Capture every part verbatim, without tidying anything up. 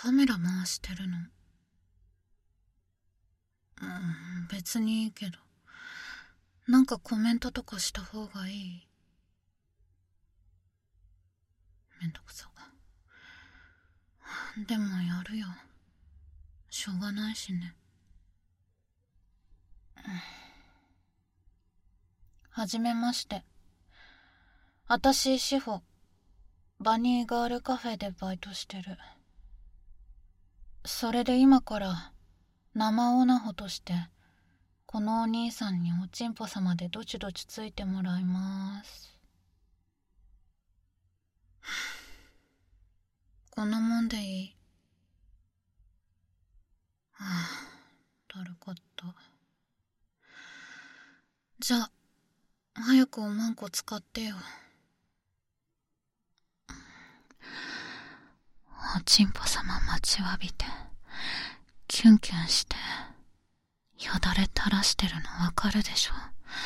カメラ回してるの。うん、別にいいけど。なんかコメントとかした方がいい？めんどくさ。でもやるよ。しょうがないしね。はじめまして。あたし、志保。バニーガールカフェでバイトしてる。それで今から生オナホとしてこのお兄さんにおちんぽ様でどちどちついてもらいます。こんなもんでいい。はあ、だるかった。じゃあ早くおまんこ使ってよ。おちんぽ様待ちわびてキュンキュンしてよだれ垂らしてるのわかるでしょ。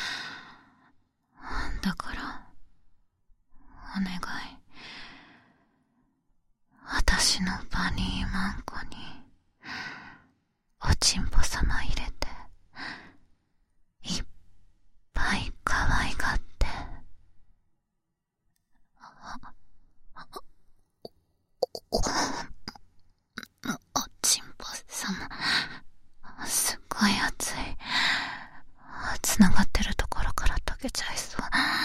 だからお願い、私のバニーマンコにおちんぽ様入れていっぱい可愛がって。おちんぽ様すっごい熱い。つながってるところから溶けちゃいそう。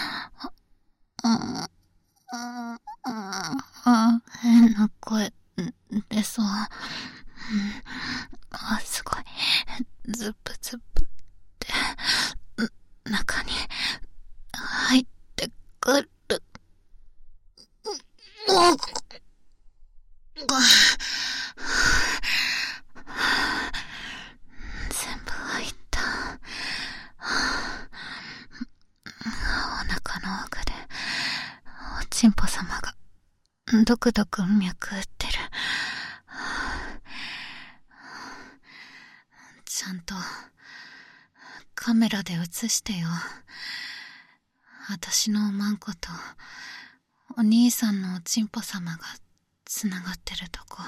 あああ変な声出そう。あ、すごい。ズブズブって中に入ってくる。全部入った。お腹の奥でおちんぽ様がドクドク脈打ってる。ちゃんとカメラで映してよ。私のおまんことお兄さんのおちんぽ様がつながってるとこ。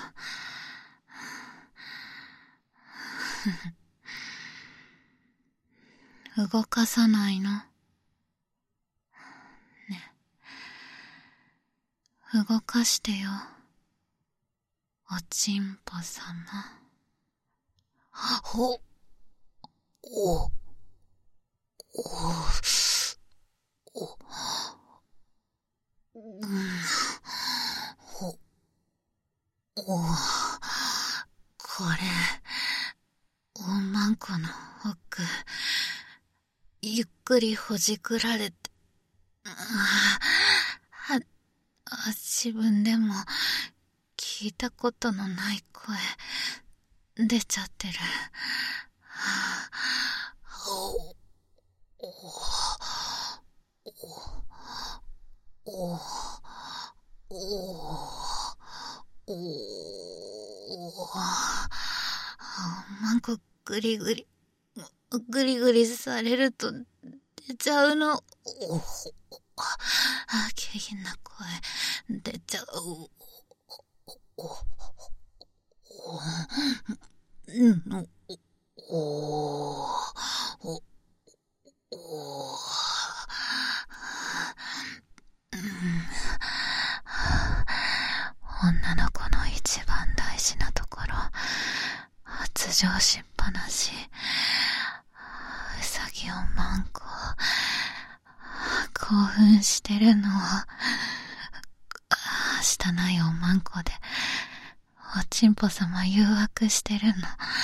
動かさないのね。動かしてよ、おちんぽ様。ほ、お、お、お、うん、ほ、お、これ、おまんこの奥、ゆっくりほじくられて、あ、あ、自分でも聞いたことのない声出ちゃってる。お、お、お、お、お、お、マンコグリグリ、グリグリされると出ちゃうの。お、あ、下品な声出ちゃう。お、お、お、うん、お、お、お、お、女の子の一番大事なところ発情しっぱなし。うさぎおまんこ興奮してるの。したないおまんこでおちんぽ様誘惑してるの。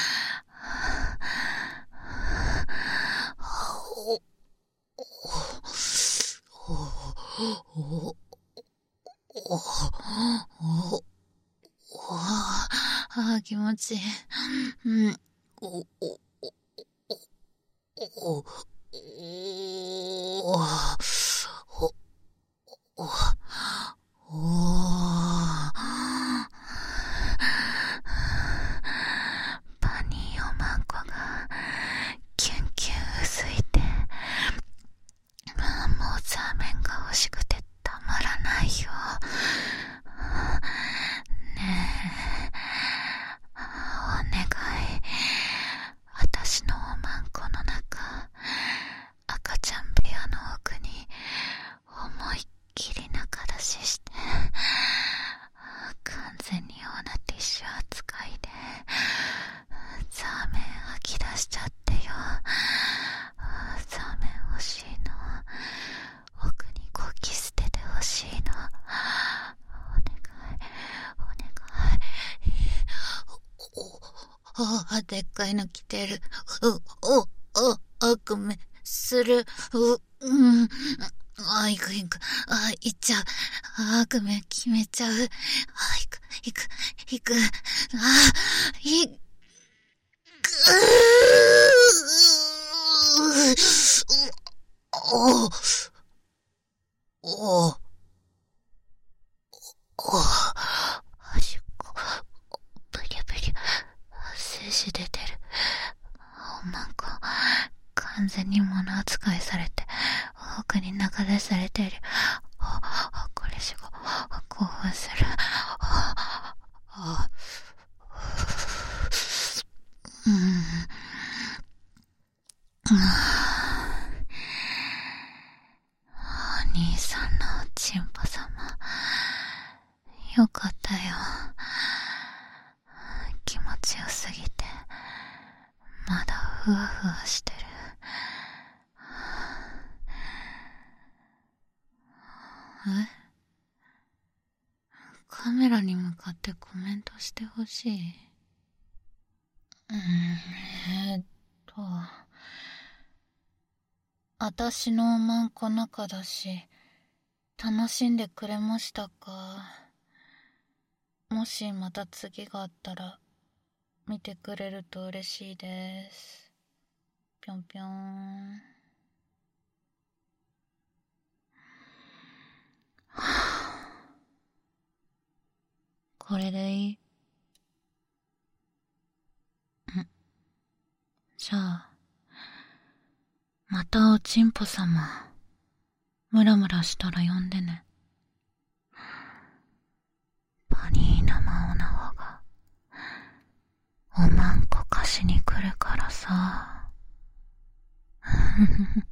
お、お、お、お、お、あ、気持ちいい。うん、お、お、お、お、お、お、バニーおまんこがキュンキュンうずいて、もうザーメンが欲しくてたまらないよ。ねえ、 あ、でっかいの来てる。う、お、お、悪夢する。う、うん。あ、行く行く。あ、行っちゃう。あ、悪夢決めちゃう。あ、行く、行く、行く。あ、行く。おお、おお、おお、端っこ、ブリュブリュ、精子出てる。なんか、完全に物扱いされて、奥に流されてる。あ、これしが、興奮する。あ、あ、うん。お兄さんのチンポ様、よかったよ。気持ちよすぎて、まだふわふわしてる。え？カメラに向かってコメントしてほしい。うーん、えーっと、あたしのおまんこ中だし、楽しんでくれましたか？もしまた次があったら、見てくれると嬉しいです。ぴょんぴょん。これでいい？ん？じゃあ、またおちんぽ様、ムラムラしたら呼んでね。パニーナマオナホが、おまんこ貸しに来るからさ。ふふふ。